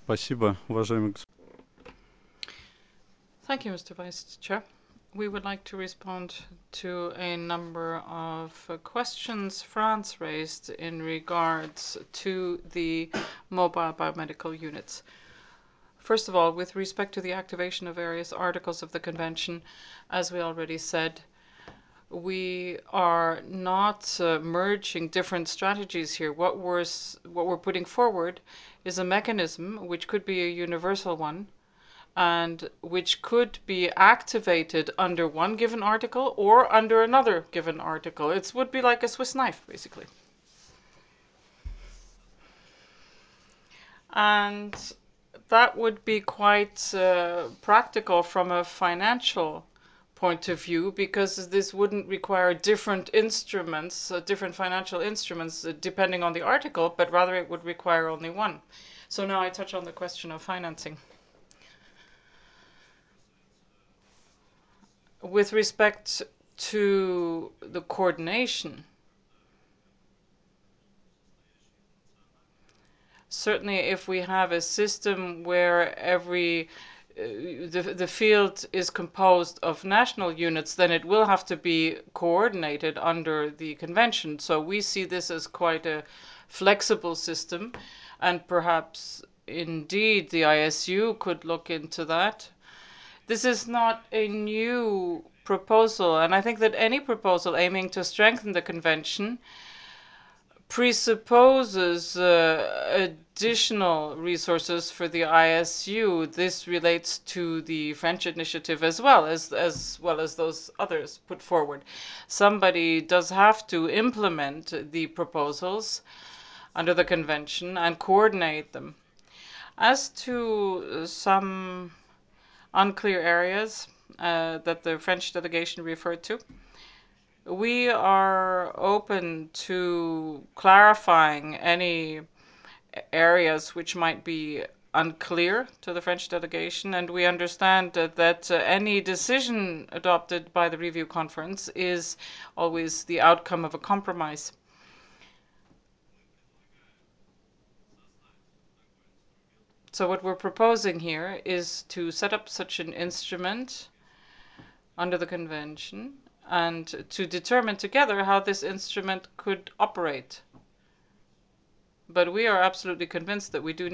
Спасибо, уважаемый. Thank you, Mr. Vice Chair. We would like to respond to a number of questions France raised in regards to the mobile biomedical units. First of all, with respect to the activation of various articles of the Convention, as we already said, we are not merging different strategies here. What we're putting forward is a mechanism which could be a universal one and which could be activated under one given article or under another given article. It would be like a Swiss knife, basically. And that would be quite practical from a financial point of view, because this wouldn't require different instruments, different financial instruments, depending on the article, but rather it would require only one. So now I touch on the question of financing. With respect to the coordination, certainly if we have a system where the field is composed of national units, then it will have to be coordinated under the convention. So we see this as quite a flexible system, and perhaps indeed the ISU could look into that. This is not a new proposal, and I think that any proposal aiming to strengthen the convention presupposes additional resources for the ISU. This relates to the French initiative as well as those others put forward. Somebody does have to implement the proposals under the convention and coordinate them. As to some unclear areas that the French delegation referred to, we are open to clarifying any areas which might be unclear to the French delegation, and we understand that any decision adopted by the review conference is always the outcome of a compromise. So what we're proposing here is to set up such an instrument under the convention and to determine together how this instrument could operate. But we are absolutely convinced that we do